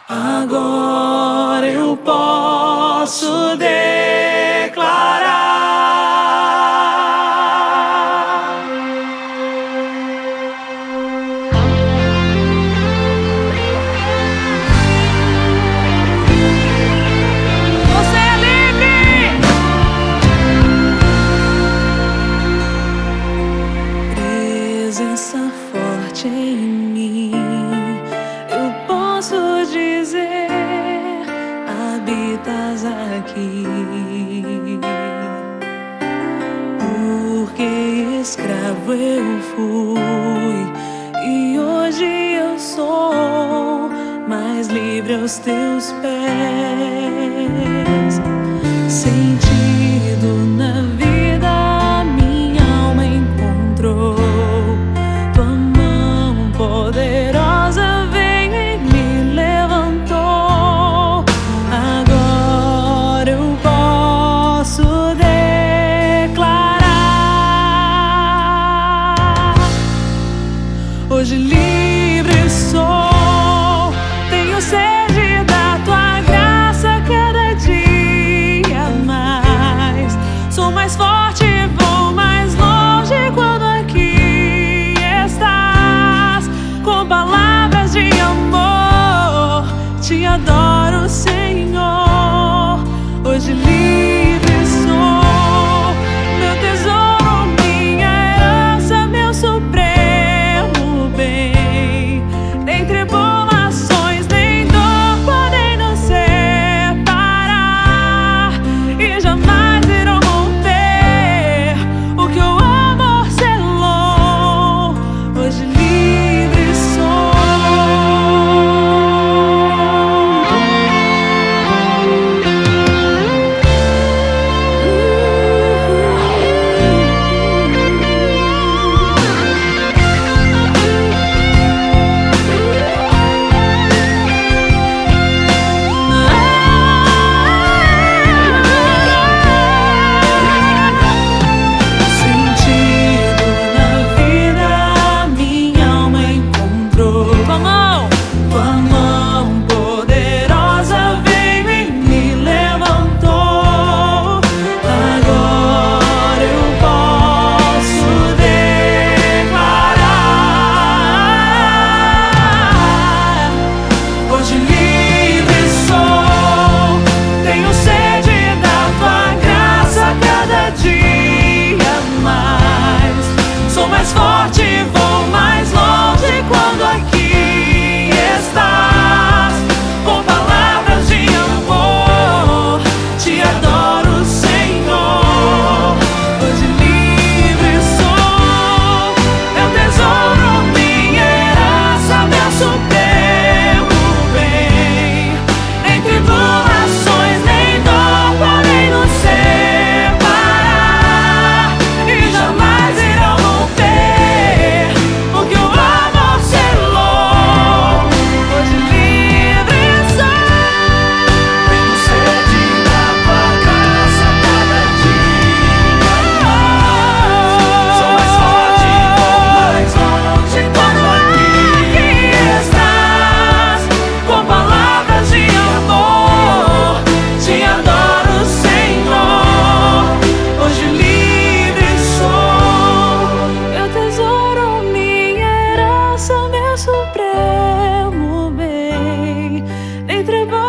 Agora eu posso declarar você é livre. Presença forte em mim, eu posso dizer, habitas aqui. Porque escravo eu fui e hoje eu sou mais livre aos teus pés. Sentido na vida minha alma encontrou, tua mão poderosa veio e me levantou. Agora eu posso declarar, hoje livre sou, tenho sede da tua graça cada dia mais. Sou mais forte, vou mais longe quando aqui estás. Com palavras de amor, te adoro, Senhor. Hoje livre sou, meu tesouro, minha herança, meu supremo bem. Nem tribulações, nem dor podem nos separar e jamais irão romper o que o amor selou. Hoje livre sou. Sentido na vida minha alma encontrou, tua mão poderosa veio e me levantou. Agora eu posso declarar, hoje livre sou, tenho sede da tua graça cada dia mais. Sou mais forte, vou mais longe quando aqui estás. Com palavras de amor, te adoro, Senhor. Hoje livre sou, meu tesouro, minha herança, meu supremo bem. Nem tribulações, nem dor podem nos separar e jamais irão romper o que o amor selou. Hoje livre sou, tenho sede da tua graça cada dia mais. Sou mais forte, vou mais longe quando aqui estás. Com palavras de amor, te adoro, Senhor. Hoje livre sou, meu tesouro, minha herança, meu supremo bem. Nem tribulações,